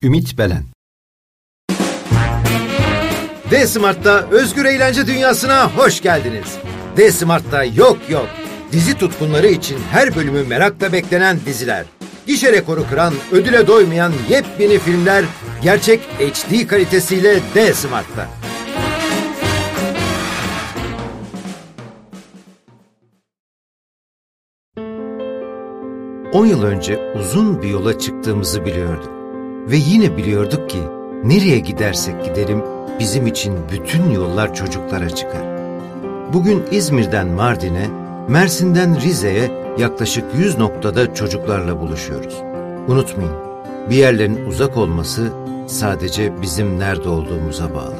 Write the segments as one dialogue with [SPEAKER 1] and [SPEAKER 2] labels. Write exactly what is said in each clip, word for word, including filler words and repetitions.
[SPEAKER 1] Ümit Belen. D-Smart'ta özgür eğlence dünyasına hoş geldiniz. D-Smart'ta yok yok. Dizi tutkunları için her bölümü merakla beklenen diziler. Gişe rekoru kıran, ödüle doymayan yepyeni filmler gerçek H D kalitesiyle D-Smart'ta. On yıl önce uzun bir yola çıktığımızı biliyorduk. Ve yine biliyorduk ki nereye gidersek gidelim bizim için bütün yollar çocuklara çıkar. Bugün İzmir'den Mardin'e, Mersin'den Rize'ye yaklaşık yüz noktada çocuklarla buluşuyoruz. Unutmayın, bir yerlerin uzak olması sadece bizim nerede olduğumuza bağlı.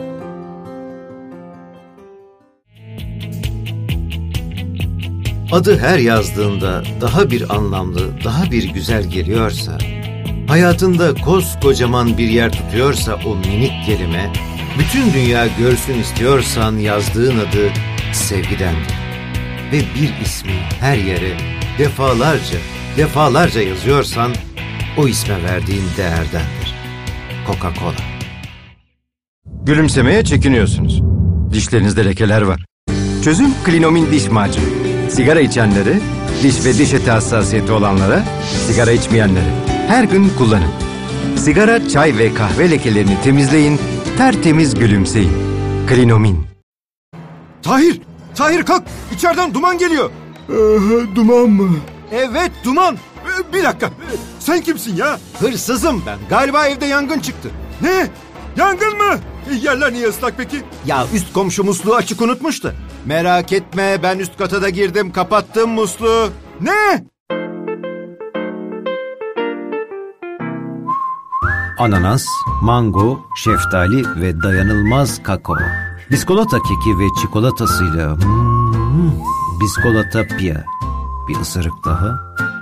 [SPEAKER 1] Adı her yazdığında daha bir anlamlı, daha bir güzel geliyorsa, hayatında koskocaman bir yer tutuyorsa o minik kelime, bütün dünya görsün istiyorsan yazdığın adı sevgidendir. Ve bir ismi her yere defalarca, defalarca yazıyorsan o isme verdiğin değerdendir. Coca-Cola.
[SPEAKER 2] Gülümsemeye çekiniyorsunuz. Dişlerinizde lekeler var. Çözüm Klinomin diş macunu. Sigara içenleri, diş ve diş eti hassasiyeti olanlara, sigara içmeyenlere. Her gün kullanın. Sigara, çay ve kahve lekelerini temizleyin, tertemiz gülümseyin. Klinomin.
[SPEAKER 3] Tahir! Tahir kalk! İçeriden duman geliyor.
[SPEAKER 4] Ee, duman mı?
[SPEAKER 3] Evet duman. Ee, bir dakika. Ee, sen kimsin ya? Hırsızım ben. Galiba evde yangın çıktı. Ne? Yangın mı? E, yerler niye ıslak peki? Ya üst komşu musluğu açık unutmuştu. Merak etme, ben üst kata da girdim, kapattım musluğu. Ne?
[SPEAKER 1] Ananas, mango, şeftali ve dayanılmaz kakao. Biskolata keki ve çikolatasıyla hmm, biskolata pia. Bir ısırık daha.